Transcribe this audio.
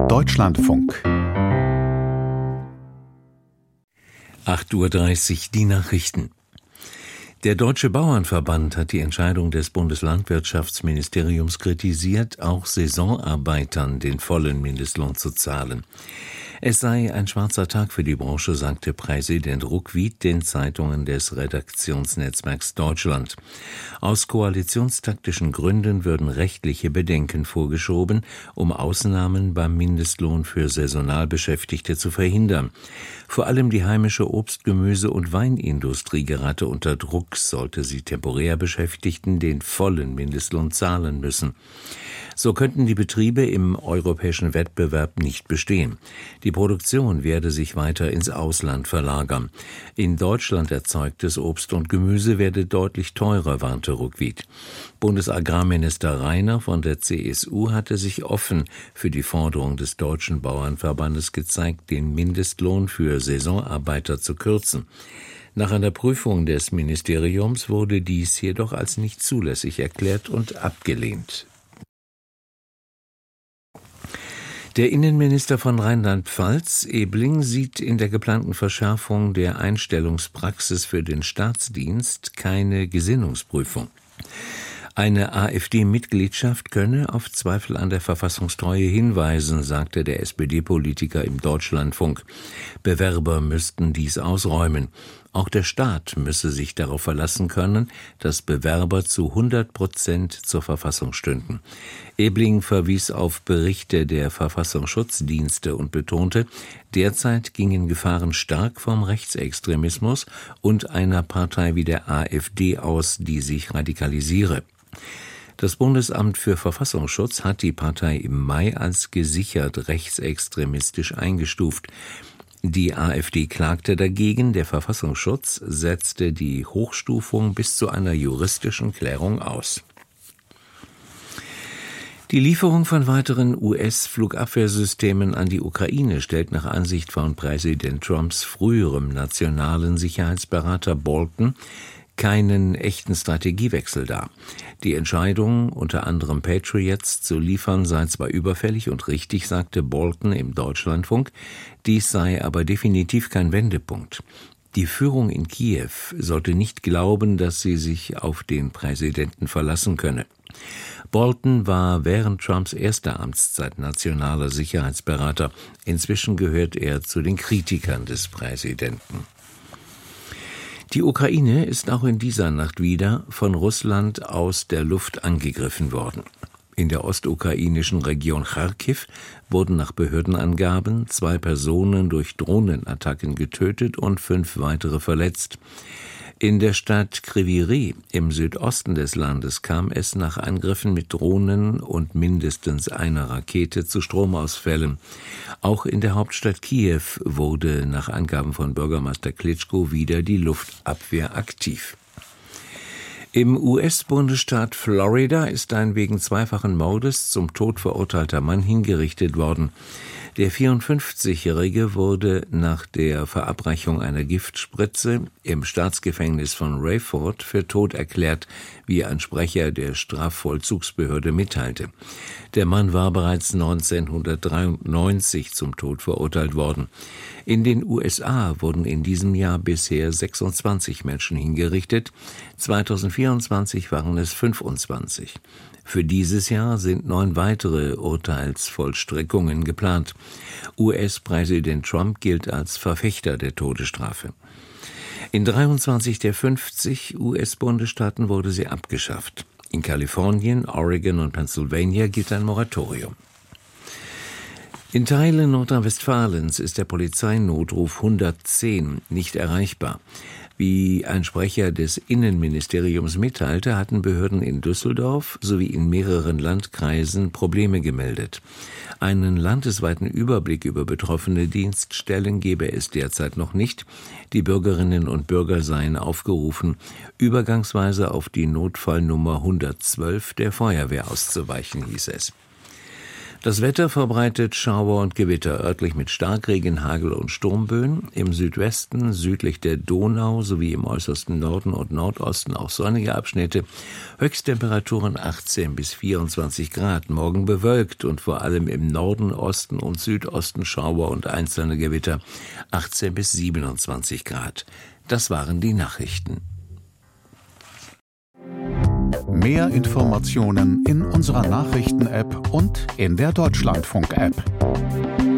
Deutschlandfunk. 8:30 Uhr die Nachrichten. Der Deutsche Bauernverband hat die Entscheidung des Bundeslandwirtschaftsministeriums kritisiert, auch Saisonarbeitern den vollen Mindestlohn zu zahlen. Es sei ein schwarzer Tag für die Branche, sagte Präsident Ruckwied den Zeitungen des Redaktionsnetzwerks Deutschland. Aus koalitionstaktischen Gründen würden rechtliche Bedenken vorgeschoben, um Ausnahmen beim Mindestlohn für saisonal Beschäftigte zu verhindern. Vor allem die heimische Obst-, Gemüse- und Weinindustrie gerate unter Druck, sollte sie temporär Beschäftigten den vollen Mindestlohn zahlen müssen. So könnten die Betriebe im europäischen Wettbewerb nicht bestehen. Die Produktion werde sich weiter ins Ausland verlagern. In Deutschland erzeugtes Obst und Gemüse werde deutlich teurer, warnte Ruckwied. Bundesagrarminister Rainer von der CSU hatte sich offen für die Forderung des Deutschen Bauernverbandes gezeigt, den Mindestlohn für Saisonarbeiter zu kürzen. Nach einer Prüfung des Ministeriums wurde dies jedoch als nicht zulässig erklärt und abgelehnt. Der Innenminister von Rheinland-Pfalz, Ebling, sieht in der geplanten Verschärfung der Einstellungspraxis für den Staatsdienst keine Gesinnungsprüfung. Eine AfD-Mitgliedschaft könne auf Zweifel an der Verfassungstreue hinweisen, sagte der SPD-Politiker im Deutschlandfunk. Bewerber müssten dies ausräumen. Auch der Staat müsse sich darauf verlassen können, dass Bewerber zu 100% zur Verfassung stünden. Ebling verwies auf Berichte der Verfassungsschutzdienste und betonte, derzeit gingen Gefahren stark vom Rechtsextremismus und einer Partei wie der AfD aus, die sich radikalisiere. Das Bundesamt für Verfassungsschutz hat die Partei im Mai als gesichert rechtsextremistisch eingestuft. Die AfD klagte dagegen, der Verfassungsschutz setzte die Hochstufung bis zu einer juristischen Klärung aus. Die Lieferung von weiteren US-Flugabwehrsystemen an die Ukraine stellt nach Ansicht von Präsident Trumps früherem nationalen Sicherheitsberater Bolton keinen echten Strategiewechsel dar. Die Entscheidung, unter anderem Patriots zu liefern, sei zwar überfällig und richtig, sagte Bolton im Deutschlandfunk, dies sei aber definitiv kein Wendepunkt. Die Führung in Kiew sollte nicht glauben, dass sie sich auf den Präsidenten verlassen könne. Bolton war während Trumps erster Amtszeit nationaler Sicherheitsberater. Inzwischen gehört er zu den Kritikern des Präsidenten. Die Ukraine ist auch in dieser Nacht wieder von Russland aus der Luft angegriffen worden. In der ostukrainischen Region Charkiw wurden nach Behördenangaben 2 Personen durch Drohnenattacken getötet und 5 weitere verletzt. In der Stadt Kryvyi Rih im Südosten des Landes kam es nach Angriffen mit Drohnen und mindestens einer Rakete zu Stromausfällen. Auch in der Hauptstadt Kiew wurde nach Angaben von Bürgermeister Klitschko wieder die Luftabwehr aktiv. Im US-Bundesstaat Florida ist ein wegen zweifachen Mordes zum Tod verurteilter Mann hingerichtet worden. Der 54-Jährige wurde nach der Verabreichung einer Giftspritze im Staatsgefängnis von Rayford für tot erklärt, wie ein Sprecher der Strafvollzugsbehörde mitteilte. Der Mann war bereits 1993 zum Tod verurteilt worden. In den USA wurden in diesem Jahr bisher 26 Menschen hingerichtet, 2024 waren es 25. Für dieses Jahr sind 9 weitere Urteilsvollstreckungen geplant. US-Präsident Trump gilt als Verfechter der Todesstrafe. In 23 der 50 US-Bundesstaaten wurde sie abgeschafft. In Kalifornien, Oregon und Pennsylvania gilt ein Moratorium. In Teilen Nordrhein-Westfalens ist der Polizeinotruf 110 nicht erreichbar. Wie ein Sprecher des Innenministeriums mitteilte, hatten Behörden in Düsseldorf sowie in mehreren Landkreisen Probleme gemeldet. Einen landesweiten Überblick über betroffene Dienststellen gebe es derzeit noch nicht. Die Bürgerinnen und Bürger seien aufgerufen, übergangsweise auf die Notfallnummer 112 der Feuerwehr auszuweichen, hieß es. Das Wetter verbreitet Schauer und Gewitter, örtlich mit Starkregen, Hagel und Sturmböen. Im Südwesten, südlich der Donau sowie im äußersten Norden und Nordosten auch sonnige Abschnitte. Höchsttemperaturen 18 bis 24 Grad. Morgen bewölkt und vor allem im Norden, Osten und Südosten Schauer und einzelne Gewitter 18 bis 27 Grad. Das waren die Nachrichten. Mehr Informationen in unserer Nachrichten-App und in der Deutschlandfunk-App.